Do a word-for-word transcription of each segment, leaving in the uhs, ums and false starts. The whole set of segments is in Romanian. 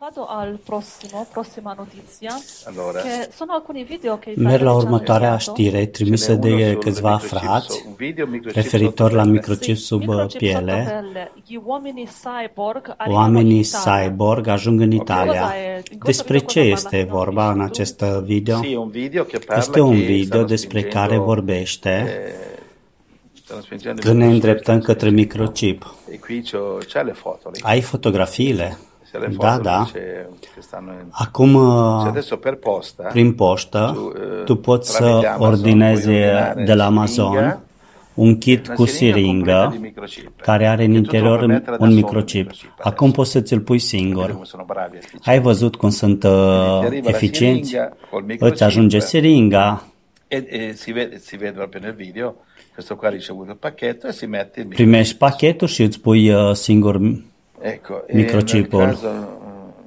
Vado al prossimo, prossima notizia, Allora, che sono alcuni video che i Merg la fratelli ci hanno următoarea inviato. știre ce n'è trimisă uno de sul câțiva microchip, so- frați un video microchip referitor la sottopelle. microchip Sì, sub uh, microchip piele. sottopelle, gli uomini cyborg arrivano in Oamenii Italia. cyborg ajung în Ok. Italia. Cosa è? In questo Despre video ce cosa este parla? Non vorba în capisci tu? acest video? Sì, un video che parla Este un che video stanno despre care spingendo, vorbește eh, stanno spingendo il că ne microchip, îndreptăm stanno către spingendo. microchip. E qui c'ho, c'è le foto lì. Ai fotografiile? Se le Da, foto da. dice che stanno in... Acum, Cioè uh, adesso per posta, prin poștă, tu, eh, tu poți tramite să Amazon, ordinezi puoi ordinare de la siringa, Amazon un kit una cu siringa completa di siringă microchip, care are în che tu te lo interior puoi mettere da un solo il microchip. microchip Acum adesso. poți să ți-l pui Vedi singur. come sono bravi e Ai efficienti. văzut cum sunt Quindi uh, ti arriva la eficienți? siringa col Îți microchip ajunge siringa, e, e si vede, si vede proprio nel video, questo qua ha ricevuto il pacchetto e si mette il primești microchip. pachetul și îți pui uh, singur Ecco, e nel microchipul. caso eh,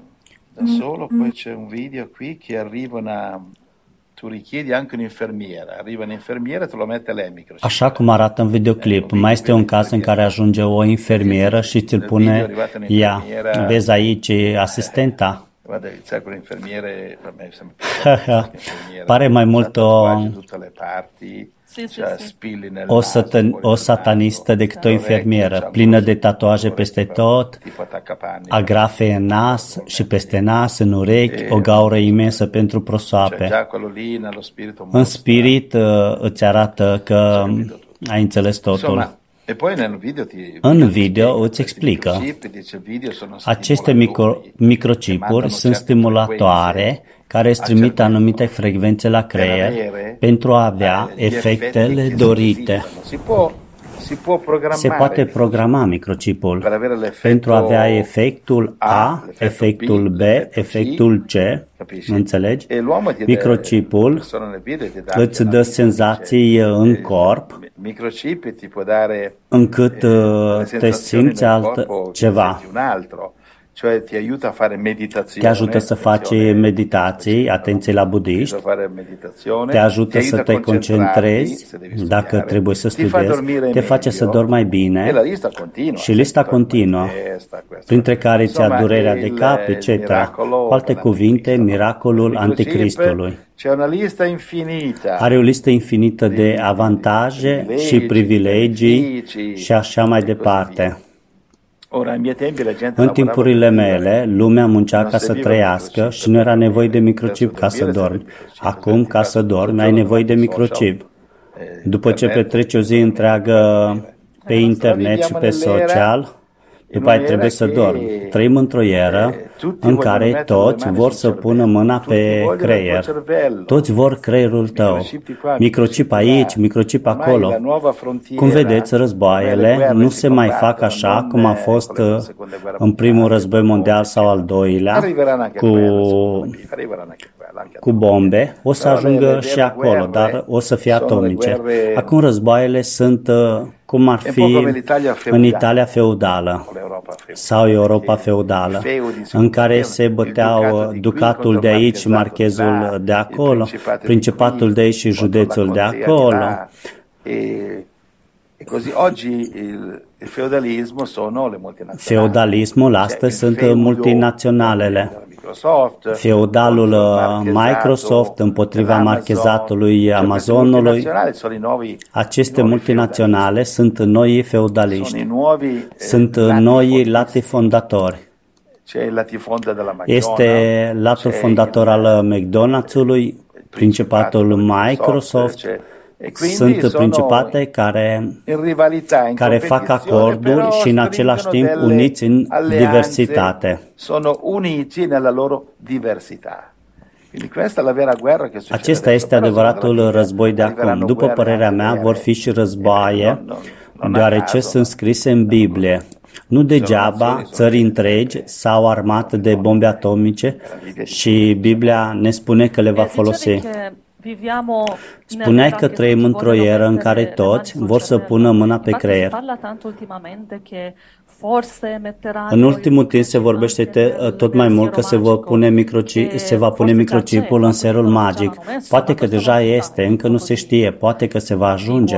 da solo, poi c'è un video qui che arriva una... Tu richiedi anche un'infermiera, arriva un'infermiera e te lo mette lei il microchip. Așa cum arată în videoclip. Ecco, Mai este vedi un caz în care l'infermiera. ajunge o infirmieră și ți-l Nel video è pune arrivata ea. un'infermiera, Vezi aici asistenta? guarda, c'è quell'infermiere, per me sembra più forte, l'infermiera, Pare mai c'ha mult o, tatuaggi in tutte le parti, Sì, sì, c'ha sì. spilli nel o, naso, satan, fuori o dal satanistă naso, decât o all'orecchio, infirmieră, c'ha plină un de tatuaje orecchio peste proprio tot, tipo attaccapanni, agrafe în nas și peste nas, în urechi, o e gaură imensă pentru cioè prosoape. già quello lì nello spirito În mostra, spirit uh, îți arată că c'è capito tutto. ai înțeles totul. Insomma, e poi nel video ti, il În video ti video spiega îți questi explică. microchip, dice il video sono Aceste micro, stimolatori che microchipuri mandano sunt certe frequenze stimulatoare care îți al trimit cervello anumite frecvențe la per creier avere pentru a avea eh, gli effetti efectele che si dorite. desiderano. Si può, si può Se programmare poate il microchip programa microchipul per avere pentru a avea l'effetto efectul A, A, l'effetto efectul B, B, l'effetto C, efectul C, capisci? înțelegi? E l'uomo ti dà, la Microchipul persona nel video ti dà anche îți una dă vita, dice, senzații în il corp microchip ti può dare încât eh, uh, delle te sensazioni simți nel alt corpo che ceva. senti un altro, cioè ti aiuta a fare Te meditazione, ajută să faci attenzione, meditații, budista, no? atenție la Ti aiuta budiști, a fare meditazione, te ti ajută aiuta să a te concentrarti concentrezi, se devi dacă studiare, trebuie să ti fa studiezi, dormire te face să meglio dormi mai e bine la lista continua, și lista sempre mal di continuă, testa, questo. printre care ți-a Insomma, durerea de il, cap, il et cetera. miracolo Cu alte cuvinte, dell'anticristo, no? Il miracolul microchip anticristului. c'è una lista infinita Are o listă infinită di, de di, di avantaje și privilegi, privilegii benefici și așa mai e così via. departe. Ora, ai miei tempi la gente În lavorava per timpurile vivere, mele, lumea muncea non ca să serviva il trăiască microchip și nu per era nevoie de dormire. microchip Adesso ca să dormire serve il dormi. microchip, Acum, perché ca să passi tutto il dormi, ai giorno nevoie de davanti ai social, microchip. eh, După ce internet, petreci o zi dormi întreagă per dormire. pe Eh, internet și viviamo pe nell'era, social, in după aia un'era trebuie să dormi. che Trăim într-o eră eh, tutti în vogliono care mettere le toți mani vor sul să pună cervello, mâna tutti pe vogliono il tuo creier. cervello, Toți vor creierul tău. microchip di qua, Microchip microchip aici, là. microchip Ormai acolo. la nuova Cum frontiera, vedeți, ormai le războaiele guerre nu si se mai fac combattono așa non cum a eh, fost con le uh, seconde guerre în primul mondiali, război con mondial bombe, sau al doilea, arriveranno anche cu, quelle, secondo me, arriveranno anche quelle, anche cu atomiche. bombe, o să Però le, ajungă le și vere acolo, dar guerre o să fie sono le atomice. guerre, Acum războaiele sunt uh, cum ar è un po' come fi l'Italia în feudale, Italia feudală o l'Europa sau feudale, Europa perché i feudală, feudi si în care combattevano, se il băteau ducato uh, di qui ducatul contro il de aici și marchesato di là, marchezul de il acolo, principato di principatul qui de aici și contro la județul de contea di acolo. là. E, e così oggi il, il feudalismo sono le multinazionali. Feudalismul C'è astăzi il sunt feudo multinaționalele. della Microsoft Feudalul contro il uh, marchesato Microsoft împotriva dell'Amazon. marchezatului Cioè, queste Amazonului. multinazionali sono i nuovi, i Aceste nuovi multinaționale feudalisti. sunt noi Sono feudaliști, i nuovi eh, sunt noi latifondisti. latifondatori. C'è il latifonda della Este McDonald's, latul c'è fondator al il McDonald's-ului, principato principatul della Microsoft. c'è- e quindi Sunt sono principate care, in rivalità, in care fac competizione, acorduri però și în același stringono timp delle uniți în alleanze, diversitate. sono uniti nella loro diversità. Quindi questa è la vera guerra che succede Acesta adesso. este Però secondo adevăratul la Bibbia război de acum. arriveranno După guerre părerea anche mea, vere, vor fi și eh, războaie, non, non, non a deoarece caso. sunt scrise în Biblie. Nu degeaba națiuni, sunt țări națiuni întregi s-au armat de bombe atomice și Biblia ne spune că le va E folosi. dicevi che viviamo in Spuneai un'era că che trăim tutti într-o vogliono eră în mettere care le mani toți sul vor să cervello. pună mâna pe Infatti si creier. parla tanto ultimamente che forse metteranno În ultimul il timp se microchip vorbește anche te- nel tot mai mult că se, pensiero vor pune magico, microci- che se va pune forse già c'è, microchipul în forse serul non già magic. l'hanno messo, Poate ma că questo deja non si sa, este, încă nu se così. știe, poate că se va ajunge. E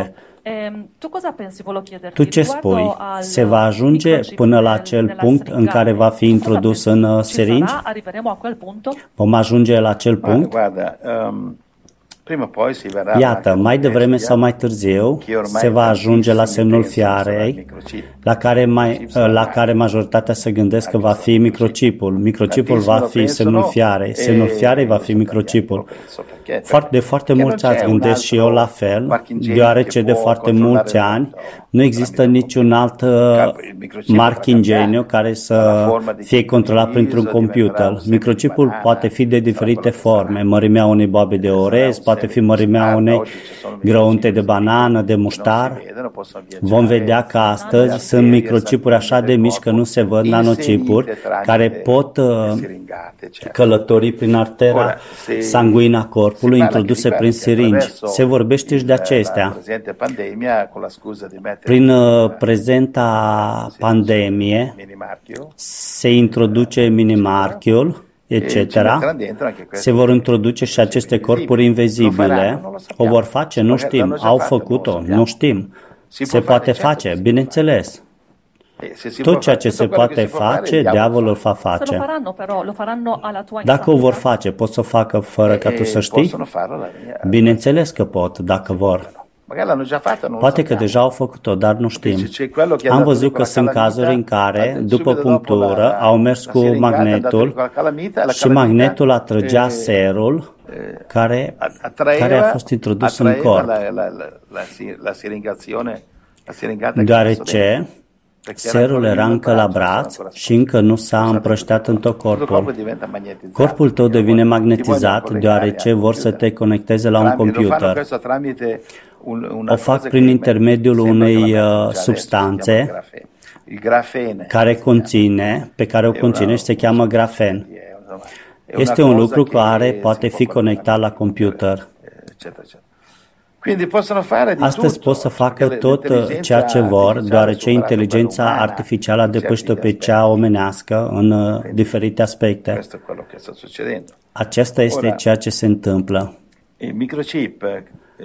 Ehm, tu cosa pensi, volevo chiederti, Tu ce riguardo spui? al Se va ajunge microchip până la nel- acel nella punct în care seringare? va fi Cosa introdus pensi? în uh, Ci seringi? sarà? Arriveremo a quel punto? Vom ajunge la acel Ma punct? guarda, ehm, prima o poi si verrà Iată, anche mai con devreme bestia, sau mai târziu che ormai se va ajunge la tantissimi semnul pensano sarà il fiarei, microchip. la care, mai, Microchip sarà la mai. care majoritatea se gândesc că va fi microchipul. Microchipul va Tantissimi lo fi semnul pensano fiarei, e semnul fiarei va lo fi so perché, microchipul. lo penso perché, Foarte, de foarte perché mulți non ați c'è un gândesc și eu la altro fel, marchingegno deoarece che de può foarte controllare mulți il ani tutto nu există tramite un niciun alt computer. Il microchip marchingeniu potrà care cambiare să dalla forma di fie controlat viso, printr-un diventerà computer. un semine di Microchipul banana, poate fi de sarà diferite quello che sarà. forme, mărimea unei boabe de Sarà un orez, poate fi semine di mărimea mostarda. unei Oggi ci sono grăunte de microchip banană, de che non muștar. si vedono, possono Vom viaggiare vedea că nelle astăzi sunt arterie microchipuri așa sanguine de del mici că corpo, nu se văd, nanocipuri, inserite tramite care pot le uh, siringate, certo. călători prin artera Ora, se sanguină a corpului, si parla introduse che di prin queste siringi. attraverso Se vorbește și de il- la acestea. presente pandemia, con la scusa di mettere Prin uh, un prezenta si pandemie dice, minimarchio, se introduce minimarchiul, e ci et cetera. metteranno dentro anche Se queste vor introduce și aceste corpuri Lo faranno, invizibile. non lo O sappiamo. vor face? Nu Magari știm. l'hanno già Au fatto, non lo făcut-o? sappiamo. Nu știm. Si Se può poate fare, certo face, che si può bineînțeles. fare. E se si può Tot ceea fare ce se tutto quello che poate si può fare, face, il diavolo diavolul fa. va Se lo face. faranno però, lo faranno alla tua Dacă o vor insaputa? face, pot să o facă fără ca tu E să știi? possono farlo la mia. Bineînțeles că pot, dacă vor. Magari l'hanno già fatto, non lo Poate că sappiamo. deja au făcut-o, dar nu știm. C'è quello che è Am andato lì văzut con că la sunt calamita, cazuri în care, subito după dopo punctură, la- au mers la cu siringata, è andato lì magnetul con la calamita, e la și calamita, magnetul atrăgea eh, serul care, attraeva, care a fost introdus în attraeva corp. la, la, la, la, si- la siringazione, la siringata che Deoarece perché era serul ancora era lì încă nel la braccio, era braț ancora și încă nu s-a spostato. împrășteat în tot Tutto il corpo corpul. diventa magnetizzato. Corpul tău devine Ti vogliono magnetizat collegare deoarece al vor să computer. te conecteze la un Tramite- Lo fanno computer. questo tramite un, una O fac cosa prin che intermediul sembra unei, che la mettono uh, già adesso, substanțe si chiama grafene. Il grafene care si chiama. conține, pe care o È conține una- și se cheamă grafen. È una- è una Este un cosa lucru che care si poate può fi collegare conectat al la computer. eccetera, eccetera. Quindi possono fare di Astăzi tutto, pot să facă perché tot uh, ceea ce vor, l'intelligenza deoarece artificiale ha superato inteligența quella umana artificială a in certi depășit pe aspetti. cea omenească în uh, diferite aspecte. Questo è quello che sta succedendo. Aceasta este Ora- ceea ce se întâmplă. I microchip eh,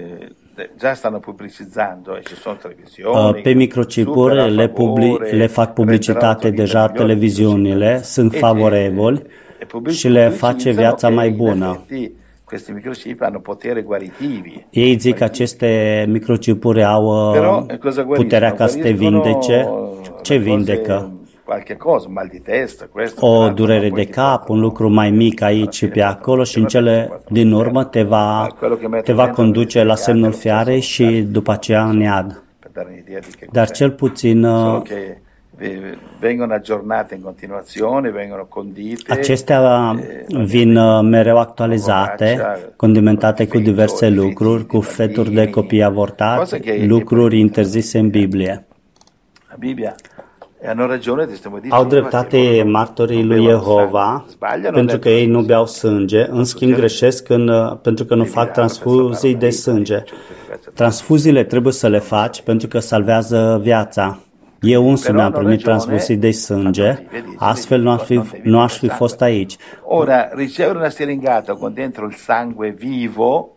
eh, già stanno pubblicizzando e ci sono Uh, televisioni Pe microchipuri super a le, publi- favore, le fac publicitate renderanno deja vita migliore, televiziunile, sunt e- favorevoli e pubblic- și le face pubblicizzano viața che mai in bună. effetti questi microchip hanno potere guaritivi. Ei zic că aceste microchipuri au Però uh, eh, cosa guariscono? puterea ca să te Guariscono vindece. Ce cose- vindecă? Qualche cosa, un mal di testa, questo, O quell'altro, durere ma de poi ti cap, portano un lucru mai mic aici și pe acolo și în cele din urmă te va, te va conduce la semnul fiarei și după aceea în iad. per dare un'idea di che Dar cos'è. cel puțin Solo uh, che eh, vengono aggiornate in continuazione, vengono condite. acestea vin uh, mereu actualizate, condimentate cu diverse lucruri, cu feturi de copii avortați, lucruri interzise în Biblie. La Bibbia. E hanno ragione, ti stiamo dicendo. Au dreptate martorii lui Jehova pentru că ei nu beau sânge, în schimb greșesc în, uh, pentru că nu fac transfuzii de sânge. Transfuziile trebuie să le faci pentru că salvează viața. Eu însumi am primit transfuzii de sânge, astfel nu aș fi, nu aș fi fost aici. Ora, ricevere una siringata con dentro il sangue vivo,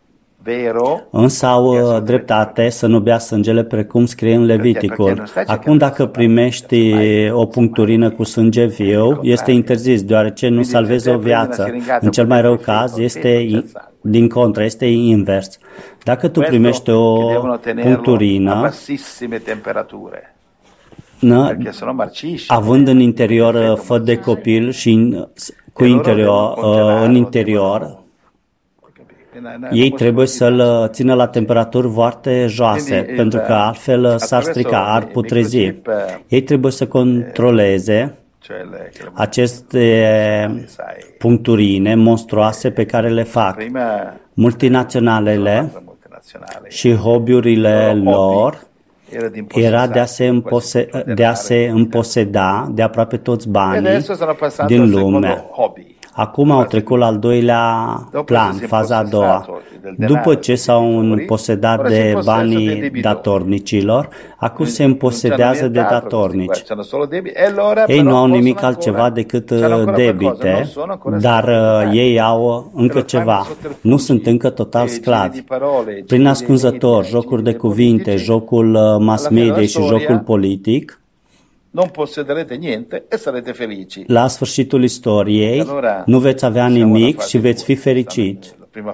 vero, Însă au uh, dreptate să nu bea sângele precum scrie în Leviticul. Acum dacă primești o puncturină cu sânge viu, este interzis, deoarece nu salvezi o viață. În cel mai rău caz este din contră, este invers. Dacă tu primești o che devono tenerlo a puncturină, bassissime temperature, nă, perché sennò marcisce. având în interior uh, făt de copil și în, cu interior, uh, în interior, ei trebuie să-l țină la temperaturi foarte joase, pentru că altfel s-ar strica, ar putrezi. Ei trebuie să controleze aceste puncturine monstruoase pe care le fac Prima multinaționalele și hobby-urile lor era de a se, împose- de a se împoseda de aproape toți banii din lume. Acum au trecut la al doilea plan, faza a doua. După ce s-au împosedat de banii datornicilor, acum se împosedează de datornici. Ei nu au nimic altceva decât debite, dar ei au încă ceva. Nu sunt încă total sclavi. Prin ascunzător, jocuri de cuvinte, jocul mass media și jocul politic, non possederete niente e sarete felici. La sfârșitul istoriei nu veți avea nimic și veți fi fericiți.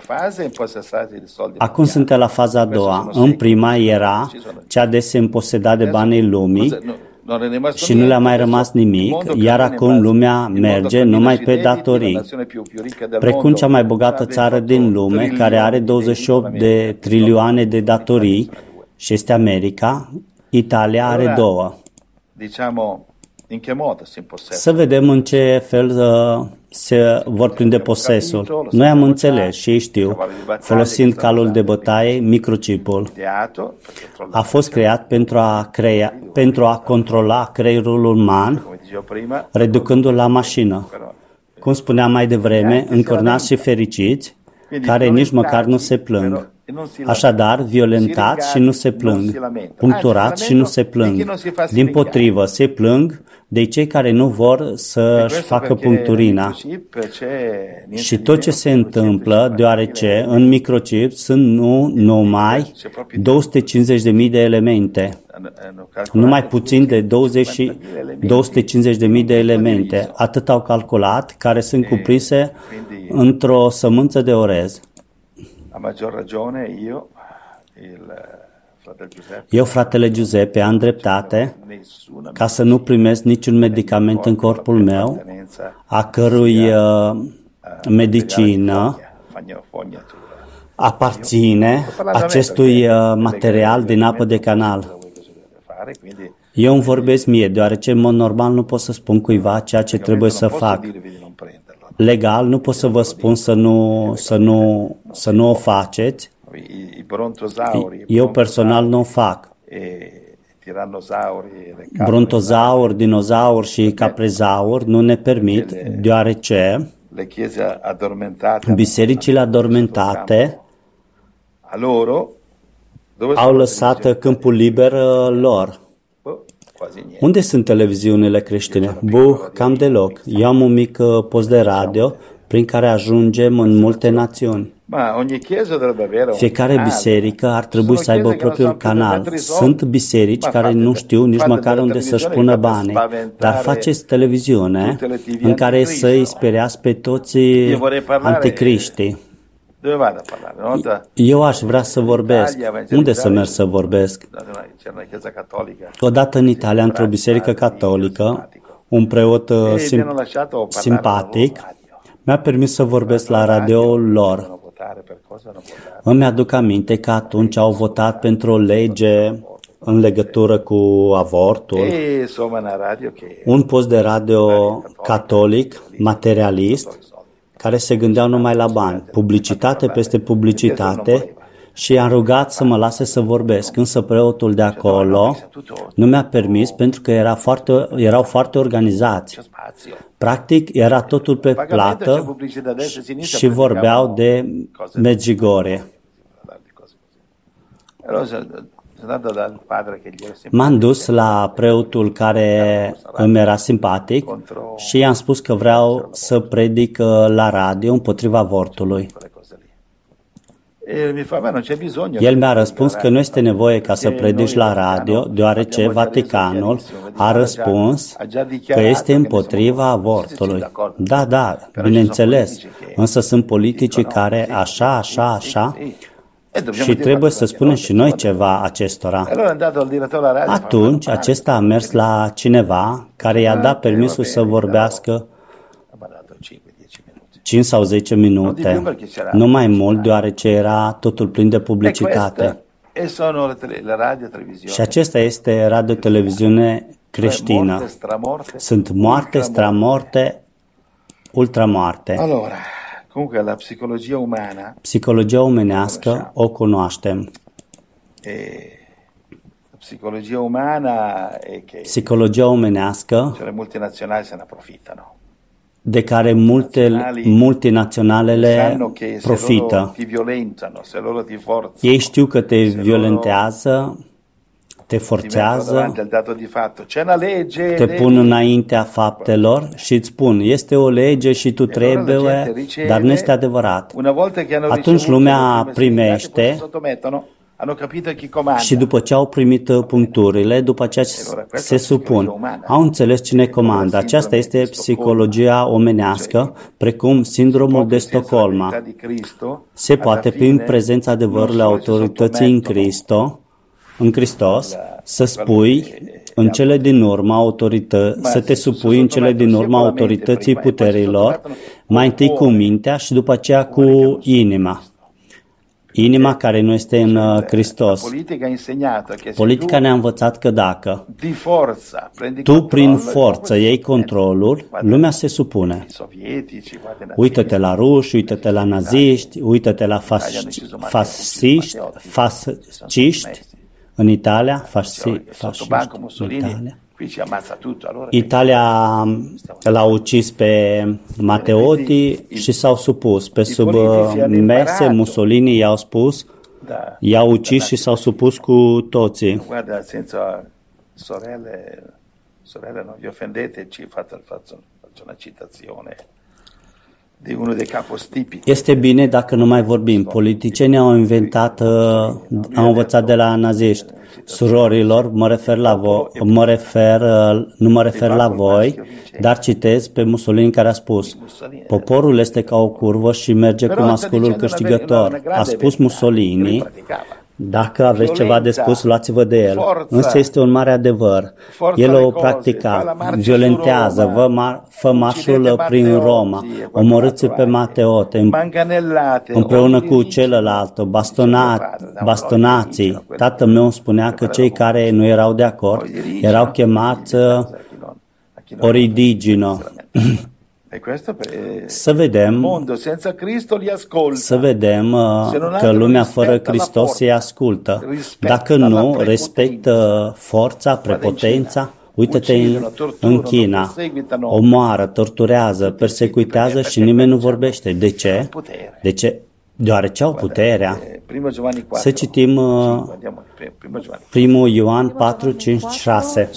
Acum suntem la faza a doua. În prima era cea de se împoseda de banii lumii și nu le-a mai rămas nimic, iar acum lumea merge numai pe datorii. Precum cea mai bogată țară din lume, care are douăzeci și opt de trilioane de datorii, și este America, Italia are două. Diciamo, in che modo si impossessa? Să vedem în ce fel uh, se vor prinde posesul. Noi am înțeles și ei știu, folosind calul de bătaie, microchipul. A fost creat pentru a, crea, pentru a controla creierul uman, reducându-l la mașină. Cum spuneam mai devreme, încărnați și fericiți, care nici măcar nu se plâng. Așadar, violentați și nu se plâng, puncturați și nu se plâng. Dimpotrivă, se plâng de cei care nu vor să-și facă puncturina. Și tot ce se întâmplă, deoarece în microchip sunt nu numai două sute cincizeci de mii de elemente, numai puțin de douăzeci, două sute cincizeci de mii de elemente, atât au calculat, care sunt cuprinse într-o sămânță de orez. A maggior ragione io, il fratello Giuseppe, Eu, fratele Giuseppe, am dreptate ca să nu primesc niciun medicament în corpul meu, a cărui uh, medicină aparține acestui uh, material din apă de canal. Eu îmi vorbesc mie, deoarece în mod normal nu pot să spun cuiva ceea ce trebuie să fac. Legal nu pot să vă spun să nu, să nu, să nu o faceți. Eu personal nu o fac. Brontozauri, dinozauri și caprezauri nu ne permit, deoarece bisericile adormentate au lăsat câmpul liber lor. Unde sunt televiziunile creștine? Buh, cam deloc. Eu am un mic post de radio prin care ajungem în multe națiuni. Fiecare biserică ar trebui să aibă propriul canal. Sunt biserici care nu știu nici măcar unde să-și pună banii, dar faceți televiziune în care să-i speriați pe toți anticriștii. Eu aș vrea să vorbesc. Unde să merg să vorbesc? Odată în Italia, într-o biserică catolică, un preot sim- simpatic mi-a permis să vorbesc la radioul lor. Îmi aduc aminte că atunci au votat pentru o lege în legătură cu avortul. Un post de radio catolic, materialist, care se gândeau numai la bani, publicitate peste publicitate, și i-am rugat să mă lase să vorbesc, însă preotul de acolo nu mi-a permis pentru că era foarte, erau foarte organizați. Practic era totul pe plată și vorbeau de Medjugorje. M-am dus la preotul care îmi era simpatic și i-am spus că vreau să predic la radio împotriva avortului. El mi-a răspuns că nu este nevoie ca să predici la radio, deoarece Vaticanul a răspuns că este împotriva avortului. Da, da, bineînțeles, însă sunt politicii care așa, așa, așa, și trebuie să spunem și noi ceva acestora. Atunci, acesta a mers la cineva care i-a dat permisul să vorbească cinci sau zece minute, nu mai mult, deoarece era totul plin de publicitate. Și acesta este radio-televiziune creștină. Sunt moarte, stramorte, ultramoarte. Comunque la psicologia umana, psicologia omenească o cunoaștem. E, psicologia umana e che psicologia omenească, cioè le multinazionali se ne approfittano. de care multe multinaționalele profită. Ei știu că te violentează, te forțează, te pun înaintea faptelor și îți spun, este o lege și tu trebuie, dar nu este adevărat. Atunci lumea primește și după ce au primit puncturile, după aceea se supun. Au înțeles cine comandă. Aceasta este psihologia omenească, precum sindromul de Stockholm. Se poate, prin prezența adevărului autorității în Cristo, în Hristos, să spui în cele din urmă autorită- să te supui în cele din urmă autorității puterilor, mai întâi cu mintea și după aceea cu inima. Inima care nu este în Hristos. Politica ne-a învățat că dacă tu prin forță iei controlul, lumea se supune. Uită-te la ruși, uită-te la naziști, uită-te la fasciști, fasciști, fasciști în Italia, fasci, fasciști în Italia. Italia l-a ucis pe Matteotti și s-au supus. Pe sub mese, Mussolini i-au spus, i-au ucis și s-au supus cu toții. Guarda, senza sorelle, sorelle non vi offendete, ci faccio, faccio una citazione di uno dei capostipi. Este bine dacă nu mai vorbim. Politicienii au inventat, au învățat de la naziști. Surorilor, mă refer la voi, mă refer, nu mă refer la voi, dar citez pe Mussolini care a spus: poporul este ca o curvă și merge cu masculul câștigător. A spus Mussolini. Dacă aveți ceva de spus, luați-vă de el. Însă este un mare adevăr. El o practica, violentează, vă mar, fă marșul prin Roma, omorâți pe Matteotti, împreună cu celălalt, bastonat, bastonații. Tatăl meu spunea că cei care nu erau de acord erau chemați oridigino. Să vedem, să vedem că lumea fără Hristos îi ascultă. Dacă nu, respectă forța, prepotența. Uită-te în, în China, omoară, torturează, persecutează și nimeni nu vorbește. De ce? De ce? Deoarece au puterea. Să citim primul Ioan patru, cinci, șase.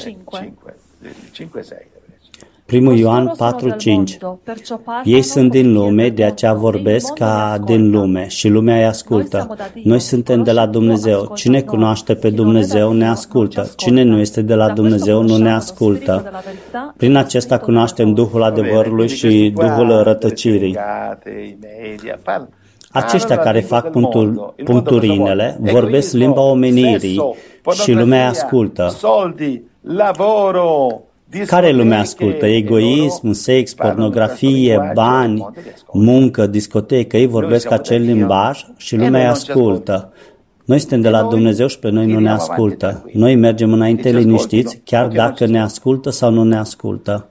Primul Ioan patru, cinci. Ei sunt din lume, de aceea vorbesc ca din lume și lumea îi ascultă. Noi suntem de la Dumnezeu. Cine cunoaște pe Dumnezeu ne ascultă. Cine nu este de la Dumnezeu nu ne ascultă. Prin acesta cunoaștem Duhul adevărului și Duhul rătăcirii. Aceștia care fac punctul, puncturinele vorbesc limba omenirii și lumea îi ascultă. Care lumea ascultă? Egoism, sex, pornografie, bani, muncă, discotecă. Ei vorbesc acel limbaj și lumea îi ascultă. Noi suntem de la Dumnezeu și pe noi nu ne ascultă. Noi mergem înainte liniștiți, chiar dacă ne ascultă sau nu ne ascultă.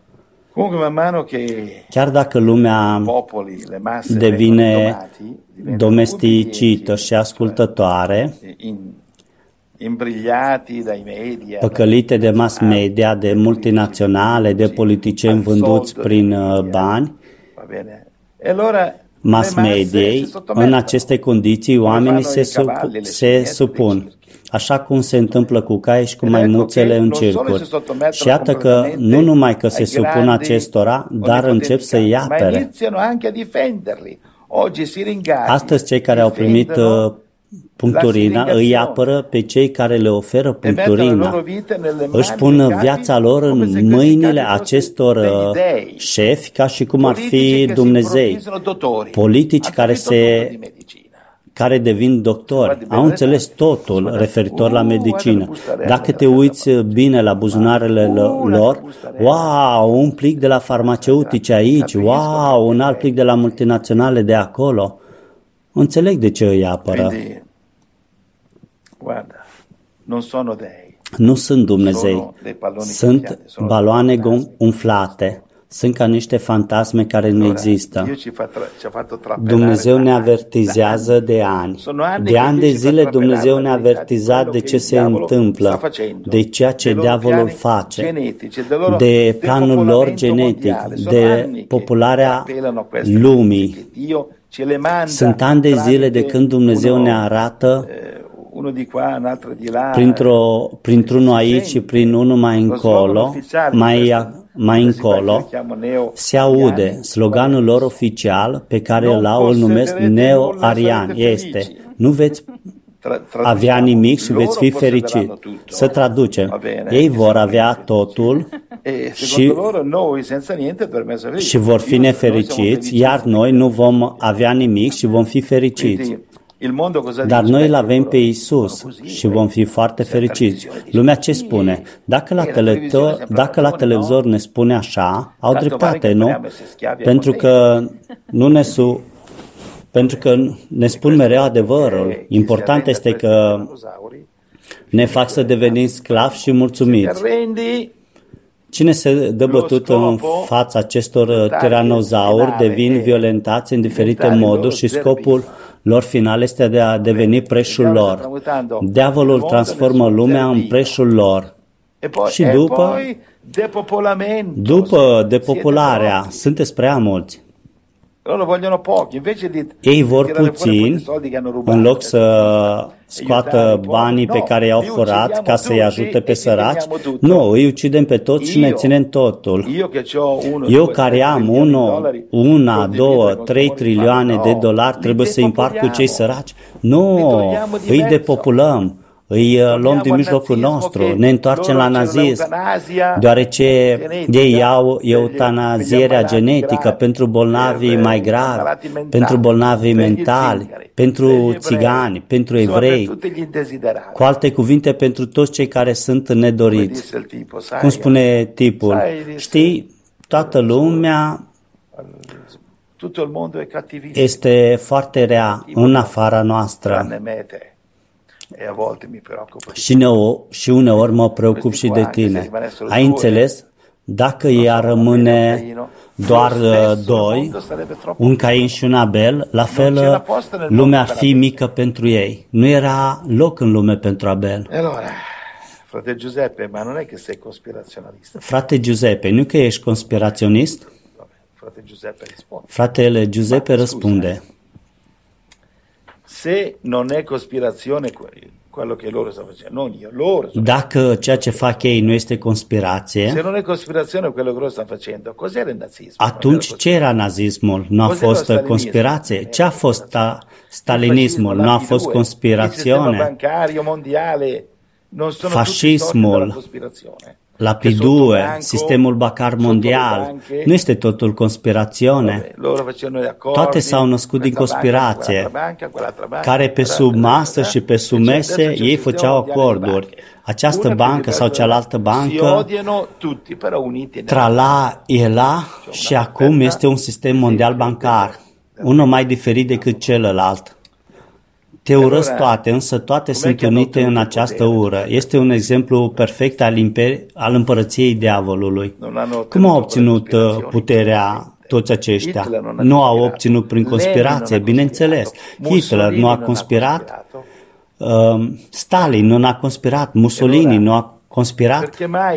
Chiar dacă lumea devine domesticită și ascultătoare, păcălite de mass media, de multinaționale, de politicieni vânduți prin bani, mass mediei, în aceste condiții oamenii se, sup- se supun, așa cum se întâmplă cu cai și cu maimuțele în circuri. Și iată că nu numai că se supun acestora, dar încep să-i apere. Astăzi cei care au primit puncturina îi apără pe cei care le oferă puncturina. Își pun viața lor în mâinile acestor șefi ca și cum ar fi Dumnezei. Politici care se care devin doctori. Au înțeles totul referitor la medicină. Dacă te uiți bine la buzunarele lor, wow, un plic de la farmaceutice aici, wow, un alt plic de la multinaționale de acolo. Înțeleg de ce îi apără. Nu sunt Dumnezei, sunt baloane umflate. sunt ca niște fantasme care nu există. Dumnezeu ne avertizează de ani. De ani de zile Dumnezeu ne avertiza de ce se întâmplă, de ceea ce diavolul face, de planul lor genetic, de popularea lumii. Sunt ani de zile de când Dumnezeu ne arată printr-o, printr-unul aici și prin unul mai încolo, mai, mai încolo, se aude sloganul lor oficial pe care îl au, îl numesc neo-arian. Este, nu veți avea nimic și veți fi fericiți. Să traducem. Ei vor avea totul și, și vor fi nefericiți, iar noi nu vom avea nimic și vom fi fericiți. Dar noi îl avem pe Iisus și vom fi foarte fericiți. Lumea ce spune? Dacă la, televizor, dacă la televizor ne spune așa, au dreptate, nu? Pentru că nu ne su... Pentru că ne spun mereu adevărul. Important este că ne fac să devenim sclavi și mulțumiți. Cine se dă bătut în fața acestor tiranozauri devin violentați în diferite moduri și scopul lor final este de a deveni preșul lor. Diavolul transformă lumea în preșul lor. Și după, după depopularea, sunteți prea mulți. Ei vor puțin, în loc să scoată banii pe care i-au furat ca să-i ajute pe săraci. Nu, îi ucidem pe toți și ne ținem totul. Eu care am unu, una, două, trei trilioane de dolari trebuie să-i împart cu cei săraci? Nu, îi depopulăm. Îi luăm din mijlocul nostru, ne întoarcem la nazism, deoarece ei au eutanazierea genetică pentru bolnavii mai gravi, pentru bolnavii mentali, pentru țigani, pentru evrei, cu alte cuvinte pentru toți cei care sunt nedoriți. Cum spune tipul, știi, toată lumea este foarte rea în afara noastră. Și, ne, și uneori mă preocup și de tine. Ai înțeles? Dacă ea ar rămâne doar doi, un Cain și un Abel, la fel lumea ar fi mică pentru ei. Nu era loc în lume pentru Abel. Frate Giuseppe, ma non è che sei cospirazionalista. Frate Giuseppe, nu că ești conspiraționist? Frate Giuseppe risponde. Fratele Giuseppe răspunde. Se non è cospirazione quello che loro stanno facendo, non io, loro. Dacă ceea ce fac ei nu este conspirație, se non è cospirazione quello che loro stanno facendo, cos'era il nazismo? Atunci ce era nazismul? Nu a fost conspirație. Ce a fost sta, stalinismul? Nu a fost conspirațiune. Fascismul, la P due, sistemul bancar mondial, nu este totul conspirațiune. Toate s-au născut din conspirație, care pe sub masă și pe sub mese ei făceau acorduri. Această bancă sau cealaltă bancă, trala, ela și acum este un sistem mondial bancar, unul mai diferit decât celălalt. Te urăsc toate, însă toate sunt unite în această ură. Este un exemplu perfect al, imper- al împărăției diavolului. Cum au obținut puterea toți aceștia? Nu au obținut prin conspirație, bineînțeles. Hitler nu a conspirat, uh, Stalin nu a conspirat, Mussolini nu a conspirat.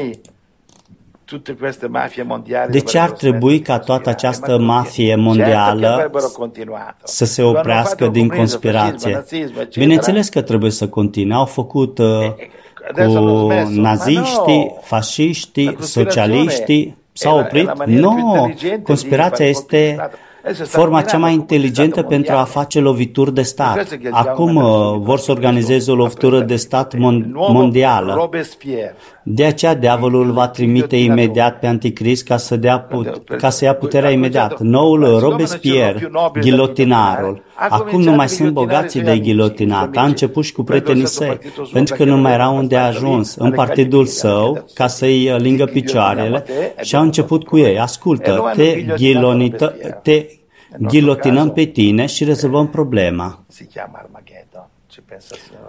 De ce ar trebui ca toată această mafie mondială să se oprească din conspirație? Bineînțeles că trebuie să continue. Au făcut uh, cu naziștii, fasciștii, socialiștii. S-au oprit? Nu! Conspirația este forma cea mai inteligentă pentru a face lovituri de stat. Acum uh, vor să organizeze o lovitură de stat mon- mondială. De aceea diavolul va trimite imediat pe anticrist ca să, dea put- ca să ia puterea imediat. Noul Robespierre, ghilotinarul. Acum nu mai sunt bogații de ghilotinat. A început și cu prietenii săi, pentru că nu mai era unde a ajuns în partidul său ca să-i lingă picioarele și a început cu ei. Ascultă, te, ghilonită, te ghilotinăm pe tine și rezolvăm problema.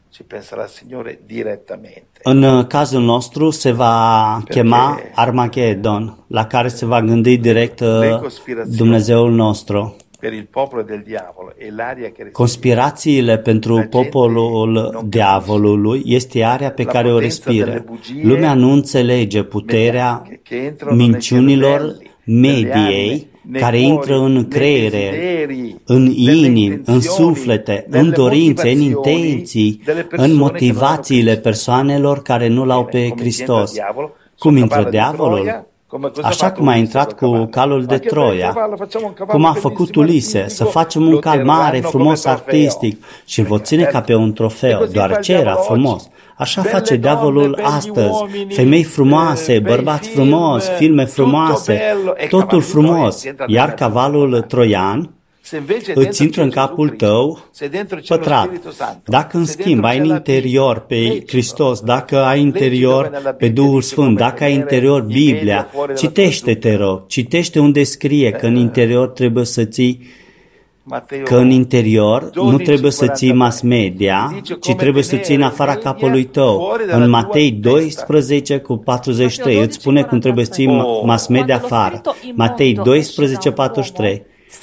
ci penserà il Signore direttamente. În cazul nostru se va chema Armagedon, la care se va gândi direct Dumnezeul nostru. Per il popolo del diavolo e l'aria che Conspirațiile pentru poporul diavolului este area pe care o respiră. Lumea nu înțelege puterea minciunilor mediei care intră în creiere, în inimi, în suflete, în dorințe, în intenții, în motivațiile persoanelor care nu l-au pe Hristos. Cum intră diavolul? Așa cum a intrat cu calul de Troia, cum a făcut Ulise, să facem un cal mare, frumos, artistic și îl vor ține ca pe un trofeu, deoarece era frumos. Așa face diavolul astăzi, femei frumoase, bărbați frumos, filme frumoase, totul frumos, iar cavalul troian îți intră în capul tău pătrat. Dacă în schimb ai în interior pe Hristos, dacă ai în interior pe Duhul Sfânt, dacă ai în interior Biblia, citește-te rog, citește unde scrie că în interior trebuie să ții că în interior nu trebuie să ții mass media, ci trebuie să ții în afara capului tău. În Matei doisprezece cu patruzeci și trei îți spune cum trebuie să ții mass media afară. Matei doisprezece patruzeci și trei.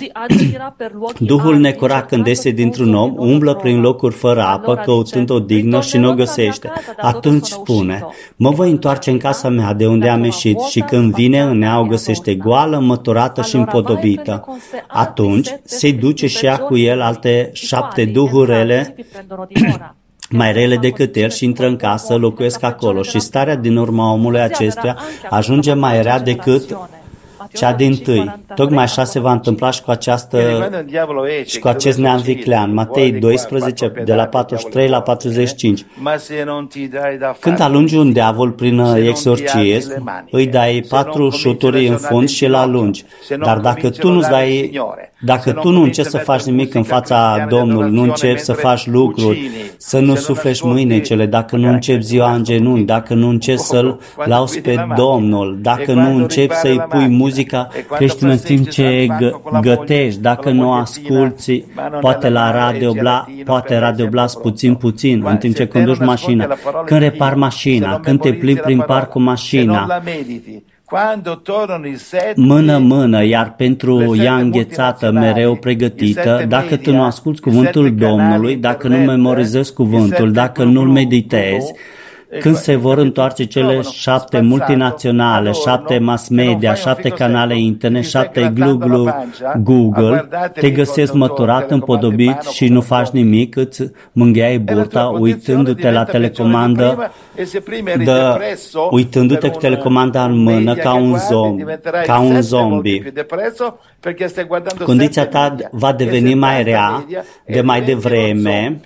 Duhul necurat când iese dintr-un om umblă prin locuri fără apă, căutând o dignă și nu o găsește. Atunci spune, mă voi întoarce în casa mea de unde am ieșit și când vine în ea o găsește goală, măturată și împodobită. Atunci se duce și ia cu el alte șapte duhuri rele, mai rele decât el, și intră în casă, locuiesc acolo și starea din urma omului acestuia ajunge mai rea decât cea dintâi. Tocmai așa se va întâmpla și cu această și cu acest neam viclean. Matei doisprezece, de la patruzeci și trei la patruzeci și cinci. Când alungi un diavol prin exorcism, îi dai patru șuturi în fund și îl alungi. Dar dacă tu nu dai, dacă tu nu începi să faci nimic în fața Domnului, nu începi să faci lucruri, să nu suflești mâinecele, dacă nu începi ziua în genunchi, dacă nu începi să-L lauzi pe Domnul, dacă nu începi să-i pui muzica creștină în timp ce gătești, dacă nu asculți, poate la Radio Blast, poate Radio Blast puțin puțin, în timp ce conduci mașina, când repari mașina, când te plimbi prin parc cu mașina, mână-mână, iar pentru ea înghețată, mereu pregătită, dacă tu nu asculți cuvântul Domnului, dacă nu memorizezi cuvântul, dacă nu-l meditezi, când se vor întoarce cele șapte multinaționale, șapte mass media, șapte canale internet, șapte glu-glu Google, te găsesc măturat, împodobit și nu faci nimic, îți mângheai burta, uitându-te la telecomandă, de, uitându-te cu telecomanda în mână ca un, zom, ca un zombie. Condiția ta va deveni mai rea de mai devreme.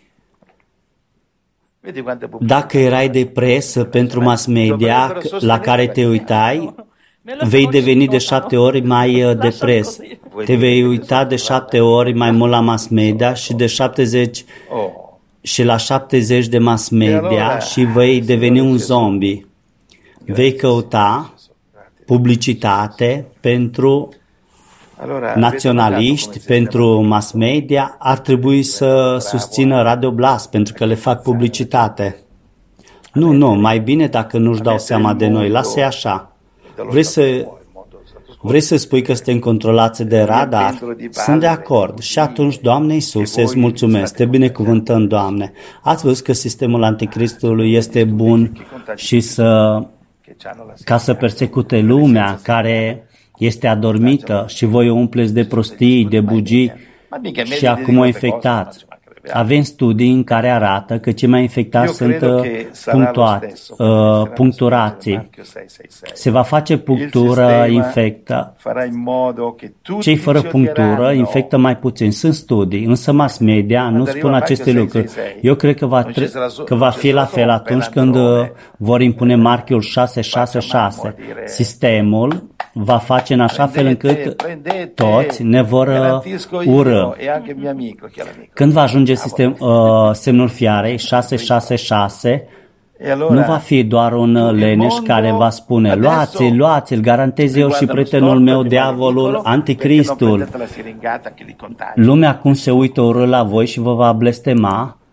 Dacă erai depres pentru mass media la care te uitai, vei deveni de șapte ori mai depres. Te vei uita de șapte ori mai mult la mass media și de șaptezeci și la șaptezeci de mass media și vei deveni un zombie. Vei căuta publicitate pentru naționaliști, pentru mass media, ar trebui să susțină Radio Blast pentru că le fac publicitate. Nu, nu, mai bine dacă nu-și dau seama de noi, lasă-i așa. Vrei să, vrei să spui că suntem controlați de radar? Sunt de acord. Și atunci, Doamne Iisuse, îți mulțumesc, te binecuvântăm, Doamne. Ați văzut că sistemul anticristului este bun și să, ca să persecute lumea care este adormită și voi o umpleți de prostii, de bugii și acum o infectați. Avem studii în care arată că cei mai infectați sunt punctuați, uh, puncturații. Se va face punctură, infectă. Cei fără punctură infectă mai puțin. Sunt studii, însă mass media nu spun aceste lucruri. Eu cred că va, tre- că va fi la fel atunci când uh, vor impune marchiul șase șase șase. Sistemul va face în așa fel încât toți ne vor uh, urâ. Când va ajunge sistem, uh, semnul fiarei șase șase șase, nu va fi doar un leneș care va spune luați-l, luați-l, garantez eu și prietenul meu, diavolul, anticristul. Lumea cum se uită urât la voi și vă va blestema,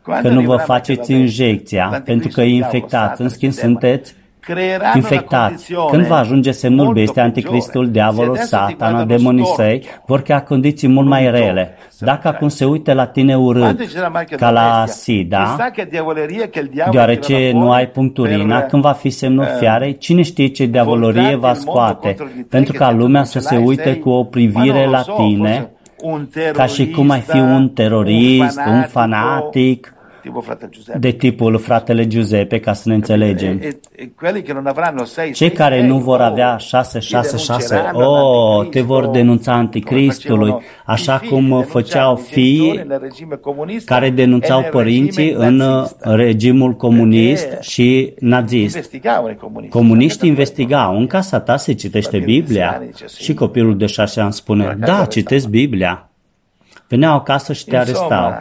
că nu vă faceți injecția pentru că e infectați, în schimb sunteți infectați. Când va ajunge semnul bestia, anticristul, diavolul, satana, demonii săi, vor crea condiții mult mai rele. Dacă acum se uită la tine urât, ca la SIDA, deoarece nu ai puncturina, când va fi semnul fiarei, cine știe ce diavolorie va scoate, pentru ca lumea să se uite cu o privire la tine, ca și cum ai fi un terorist, un fanatic, de tipul fratele Giuseppe, ca să ne înțelegem. Cei care nu vor avea șase șase șase, oh, te vor denunța anticristului, așa cum făceau fiii care denunțau părinții în regimul comunist și nazist. Comuniștii investigau. În casa ta se citește Biblia? Și copilul de șase ani spune, da, citesc Biblia. Veneau acasă și te arestau.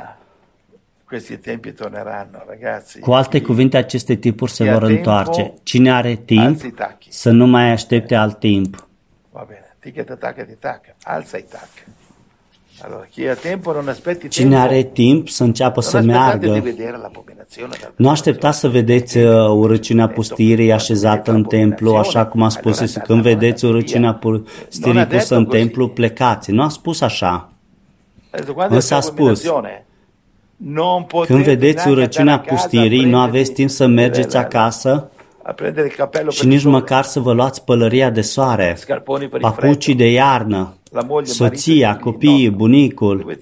Cu alte cuvinte, aceste tipuri se vor întoarce. Cine are timp, să nu mai aștepte alt timp. Cine are timp să înceapă să meargă. Nu așteptați să vedeți urăciunea pustirii așezată în templu, așa cum a spus, când vedeți urăciunea pustirii pusă în templu, plecați. Nu a spus așa. Însă a spus, când vedeți urăciunea pustirii, nu aveți timp să mergeți acasă și nici măcar să vă luați pălăria de soare, papucii de iarnă, soția, copiii, bunicul.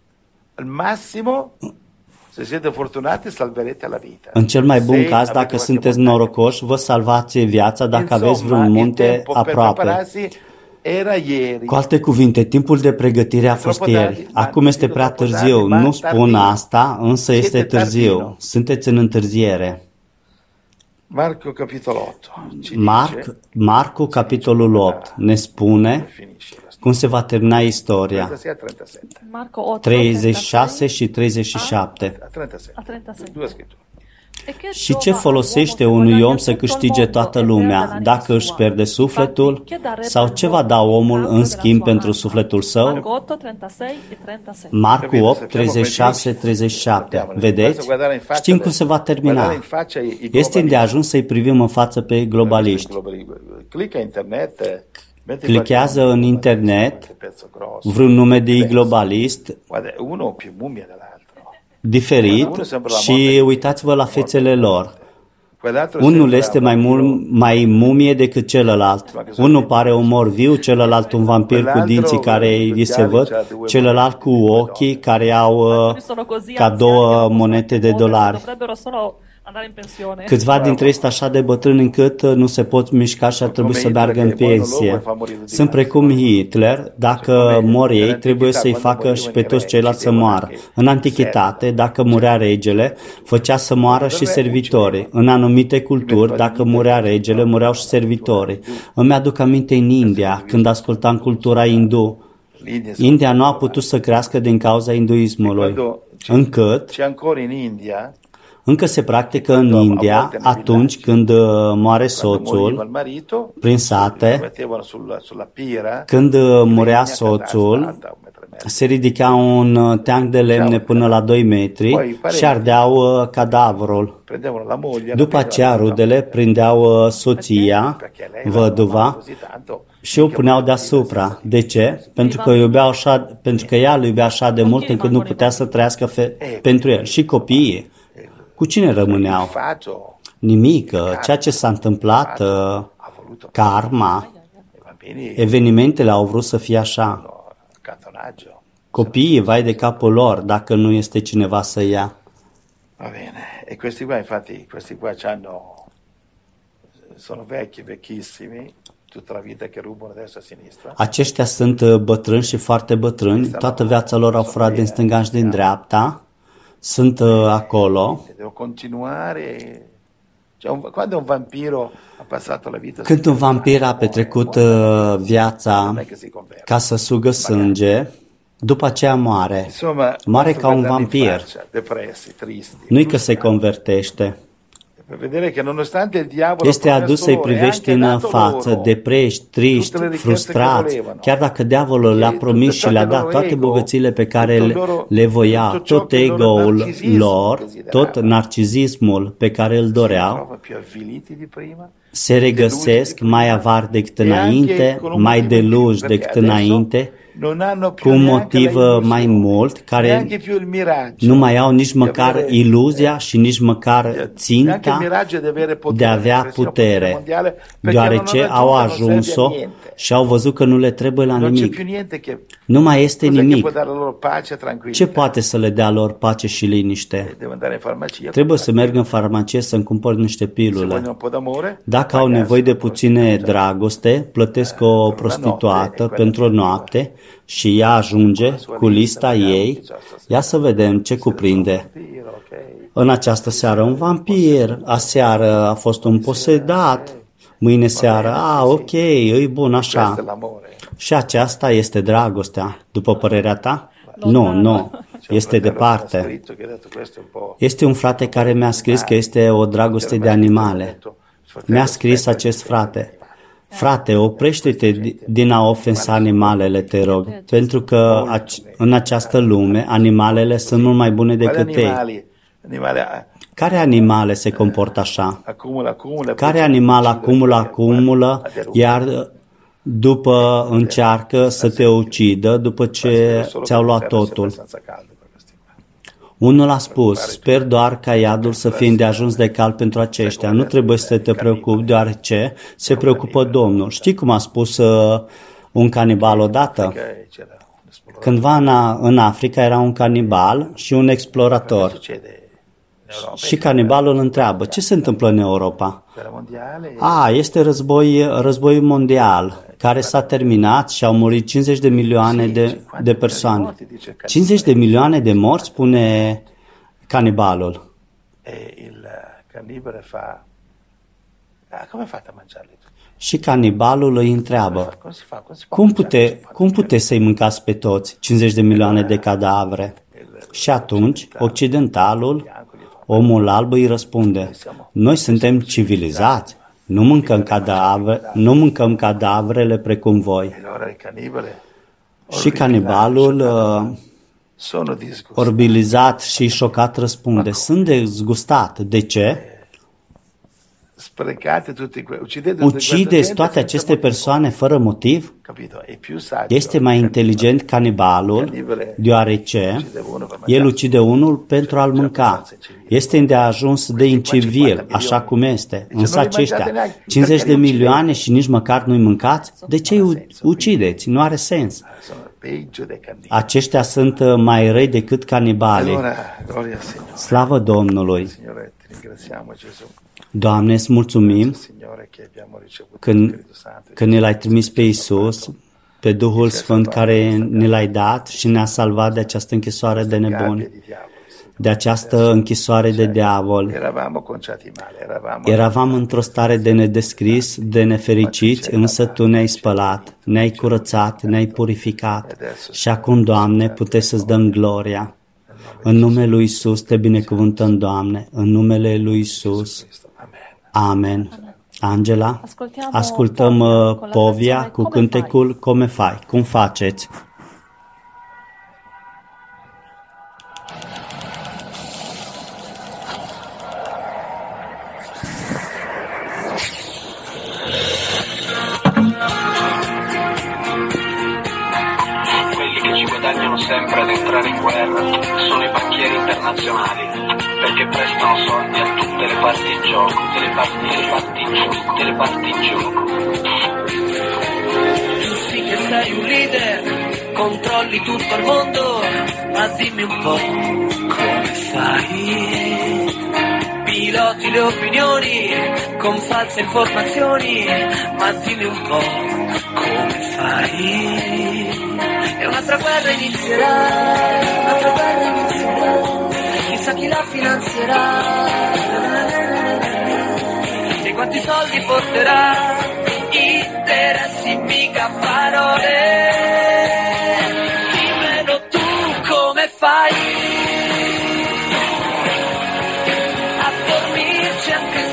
În cel mai bun caz, dacă sunteți norocoși, vă salvați viața dacă aveți vreun munte aproape. Cu alte cuvinte, timpul de pregătire a fost ieri. Acum este prea târziu. Nu spun asta, însă este târziu. Sunteți în întârziere. Marco, capitolul opt. Marc, Marcu, capitolul opt, ne spune cum se va termina istoria. treizeci și șase și treizeci și șapte. Și ce folosește unui om să câștige toată lumea dacă își pierde sufletul? Sau ce va da omul în schimb pentru sufletul său? Marcu opt, treizeci și șase, treizeci și șapte. Vedeți? Știm cum se va termina. Este îndeajuns să-i privim în față pe globaliști. Clichează în internet vreun nume de globalist diferit și uitați-vă la fețele lor. Unul este mai, mult, mai mumie decât celălalt. Unul pare un mor viu, celălalt un vampir cu dinții care îi se văd, celălalt cu ochii care au uh, ca două monede de dolari. Câțiva dintre ei sunt așa de bătrâni încât nu se pot mișca și ar trebui să meargă în pensie. Sunt precum Hitler, dacă mor ei, trebuie să-i facă și pe toți ceilalți să moară. În antichitate, dacă murea regele, făcea să moară și servitorii. În anumite culturi, dacă murea regele, mureau și servitorii. Îmi aduc aminte în India, când ascultam cultura hindu. India nu a putut să crească din cauza hinduismului, încât încă se practică în India atunci când moare soțul prin sate, când murea soțul, se ridica un teanc de lemne până la doi metri și ardeau cadavrul. După aceea rudele prindeau soția, văduva, și o puneau deasupra. De ce? Pentru că, iubeau așa, pentru că ea îl iubea așa de mult încât nu putea să trăiască fe- pentru el. Și copiii. Cu cine rămâneau? Nimic. Ceea ce s-a întâmplat, karma, evenimentele au vrut să fie așa. Copiii, vai de capul lor, dacă nu este cineva să ia. Va bene. E questi qua, infatti, questi qua hanno, sono vecchi, vecchissimi, tutta la vita che rubano a destra e a sinistra. Aceștia sunt bătrâni și foarte bătrâni. Toată viața lor au furat din stânga și din dreapta. Sunt uh, acolo. Devo continuare. Cioè, un, quando un vampiro ha passato la vita. Când un vampir a petrecut uh, viața ca să sugă sânge, după aceea moare. Moare ca un vampir. Nu-i că se convertește. Este adus să-i privești în față, deprești, triști, frustrați, chiar dacă diavolul le-a promis și le-a dat toate bogățiile pe care le, le voiau, tot ego-ul lor, tot narcisismul pe care îl doreau, se regăsesc mai avari decât înainte, mai deluși decât înainte, cu un motiv mai mult, care nu mai au nici măcar iluzia și nici măcar ținta de a avea putere, deoarece au ajuns-o și au văzut că nu le trebuie la nimic. Nu mai este nimic. Ce poate să le dea lor pace și liniște? Trebuie să merg în farmacie să-mi cumpăr niște pilule. Dacă au nevoie de puține dragoste, plătesc o prostituată pentru o noapte și ea ajunge cu lista ei. Ia să vedem ce cuprinde. În această seară un vampir, aseară a fost un posedat, mâine seară, a, ok, e bun așa. Și aceasta este dragostea, după părerea ta? Nu, nu, este departe. Este un frate care mi-a scris că este o dragoste de animale. Mi-a scris acest frate. Frate, oprește-te din a ofensa animalele, te rog, pentru că în această lume animalele sunt mult mai bune decât ei. Care animale se comportă așa? Care animal acumulă, acumulă, iar după încearcă să te ucidă după ce ți-au luat totul? Unul a spus, sper doar ca iadul să fie îndeajuns de cald pentru aceștia. Nu trebuie să te preocupi, deoarece se preocupă Domnul. Știi cum a spus uh, un canibal odată? Cândva în, în Africa era un canibal și un explorator. Și canibalul întreabă, ce se întâmplă în Europa? A, este război, războiul mondial, care s-a terminat și au murit cincizeci de milioane de, de persoane. cincizeci de milioane de morți, spune canibalul. Și canibalul îi întreabă, cum, pute, cum puteți să-i mâncați pe toți, cincizeci de milioane de cadavre? Și atunci, occidentalul, omul alb îi răspunde, noi suntem civilizați, nu mâncăm cadavre, nu mâncăm cadavrele precum voi. Și canibalul, uh, orbilizat și șocat, răspunde, sunt dezgustat. De ce? Ucideți toate aceste persoane fără motiv? Este mai inteligent canibalul, deoarece el ucide unul pentru a-l mânca. Este îndeajuns de incivil, așa cum este. Însă aceștia, cincizeci de milioane și nici măcar nu-i mâncați? De ce îi ucideți? Nu are sens. Aceștia sunt mai răi decât canibalii. Slavă Domnului! Doamne, îți mulțumim când, când ne l-ai trimis pe Iisus, pe Duhul Sfânt care ne l-ai dat și ne-a salvat de această închisoare de nebuni, de această închisoare de diavol. Eravam într-o stare de nedescris, de nefericiți, însă Tu ne-ai spălat, ne-ai curățat, ne-ai purificat și acum, Doamne, puteți să-ți dăm gloria. În numele lui Iisus te binecuvântăm, Doamne, în numele lui Iisus. Amen. Angela, ascultăm uh, Povia cu cântecul Come fai? Cum faceți? Quelli che ci guadagnano sempre ad entrare in guerra sono i banchieri internazionali, perché prestano soldi a tutte le parti in gioco, tutte le parti, le parti in gioco, tutte le parti in gioco. Tu sì che sei un leader, controlli tutto il mondo, ma dimmi un po' come fai? Piloti le opinioni con false informazioni, ma dimmi un po' come fai? E un'altra guerra inizierà, un'altra guerra inizierà, chissà chi la finanzierà, e quanti soldi porterà, interessi mica parole. Dimmelo tu come fai a dormirci anche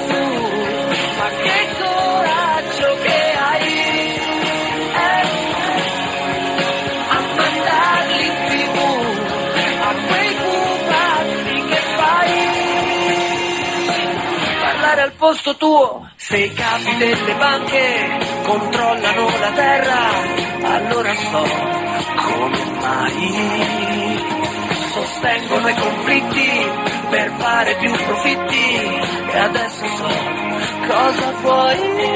posto tuo. Se i capi delle banche controllano la terra, allora so come mai sostengono i conflitti per fare più profitti, e adesso so cosa vuoi.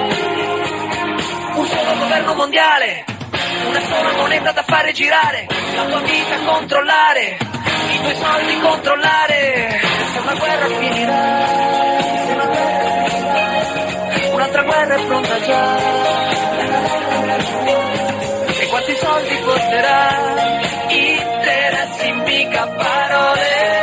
Un solo governo mondiale, una sola moneta da fare girare, la tua vita controllare, i tuoi soldi controllare. Se una guerra finirà, se una guerra finirà, un'altra guerra è pronta già. E quanti soldi costerà? Interessi mica parole.